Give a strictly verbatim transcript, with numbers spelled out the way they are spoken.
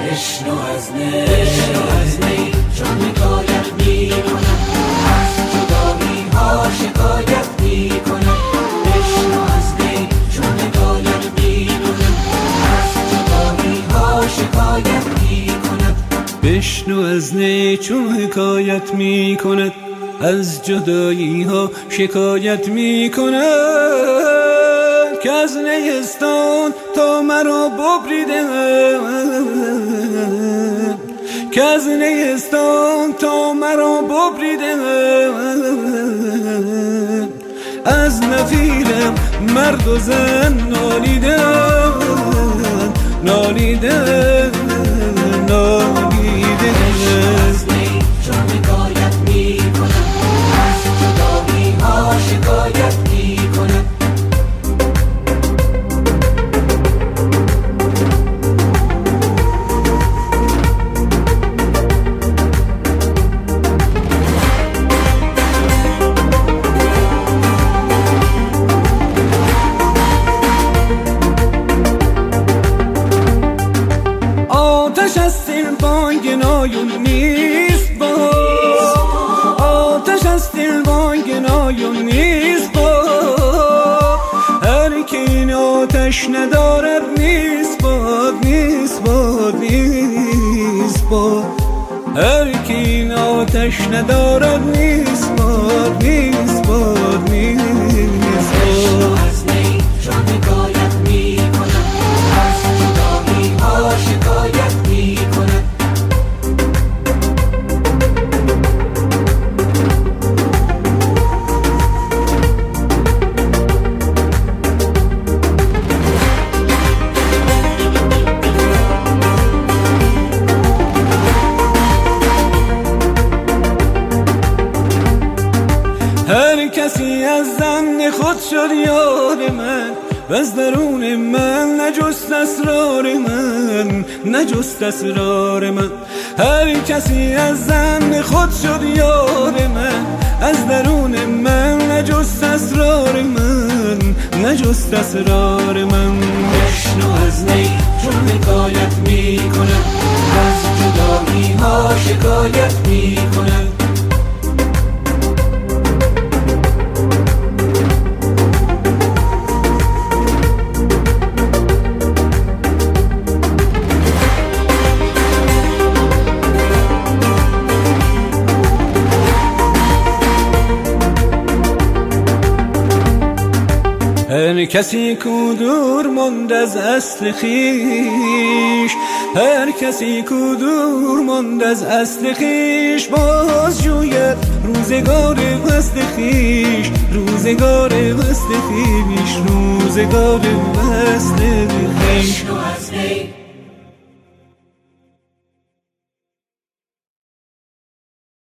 بشنو از نی بشنو از نی چون حکایت می کنم، از جدایی ها شکایت می کنم. بشنو از نی چون حکایت می کنم، از جدایی ها شکایت می کند. بشنو از نی چون حکایت می کند، از جدایی ها شکایت می کند. که از نیستان تا مرا ببریده، که از نیستان تا مرا ببریده. از نفیرم مرد و زن نالیده، نالیده، نالیده. از نی چون حکایت می کنم، از جدایی ها شکایت می کنم. آتش از دل بانگنایون نیست باز، آتش از دل بانگنایون نیست باز. هر که این آتش ندارد نیست باد، نیست باد، نیست باد. هر که این آتش ندارد نیست باد، نیست باد، نیست باد. از نی چون حکایت می کنم، از جدایی ها شکایت می کنم. هر کسی از زن خود شد یار من، و از درون من نجست اسرار من، نجست اسرار من. هر کسی از زن خود شد یار من، از درون من نجست اسرار من، نجست اسرار من. بشنو از نی چون حکایت می کنم، از جدایی ها شکایت می کنم. هر کسی کو دور ماند از اصل خویش، هر کسی کو دور ماند از اصل خویش، باز جوید روزگار وصل خویش، روزگار وصل خویش، روزگار وصل خویش. بشنو از نی